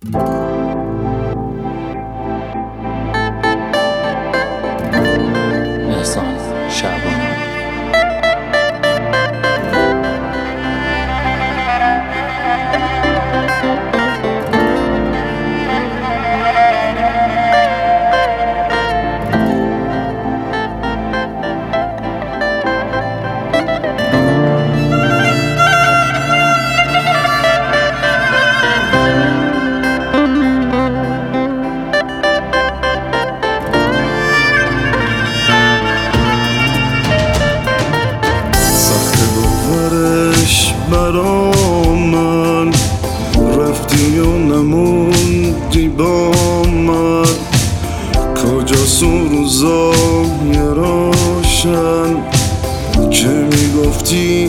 احسان شعبانی. برا من رفتی و نموندی با من، کجاست اون روزای روشن که میگفتی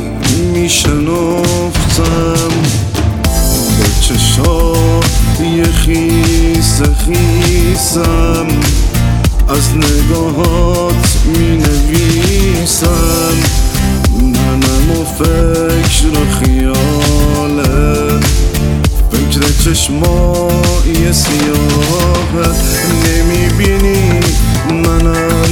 میشنفتم؟ به چشای خیس خیسم از نگاهات مینویسم، منم و فکر و خیالت، فکر چشمای سیاهت. نمیبینی منم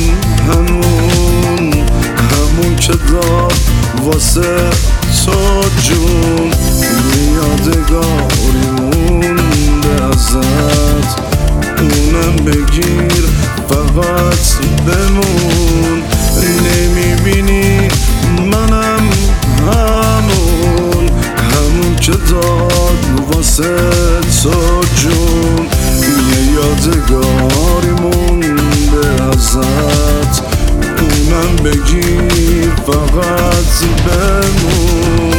همون که داد واسه تو جون، یادگاری مونده ازت، اونم بگیر فقط بمون. نمیبینی منم همون که داد واسه تو جون، یه یادگاری مونده ازت، اونم بگیر فقط بمون.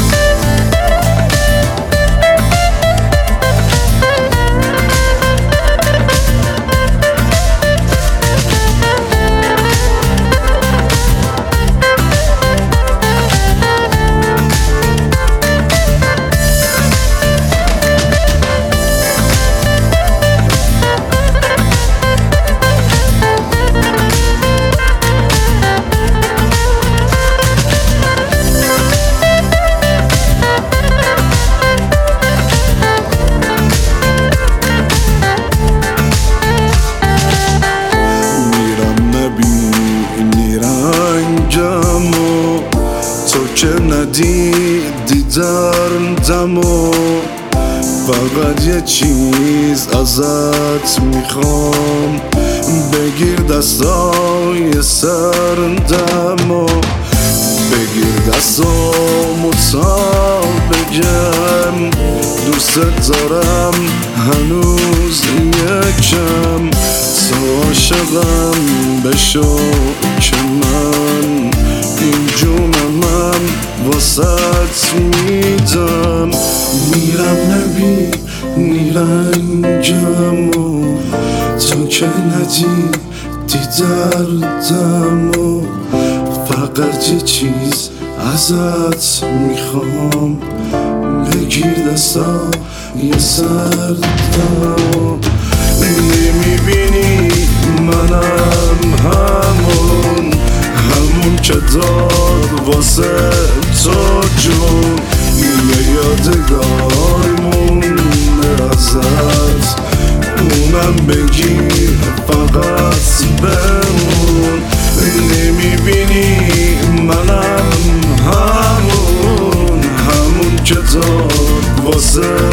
تو که ندیدی دردمو، فقط یه چیز ازت میخوام، بگیر دستای سردمو، بگیر دستامو تا بگم دوست دارم هنوز یکم. تو عاشقم بشو که من این جونمم واسط میدم، میرم نبینی رنجمو، تو که ندیدی دردمو، فقط یه چیز ازت میخوام، بگیر دستای سردمو. نمیبینی منم همون که داد واسه تو جون، یه یادگاری مونده ازت، اونم بگیر فقط بمون. نمیبینی منم همون که داد واسه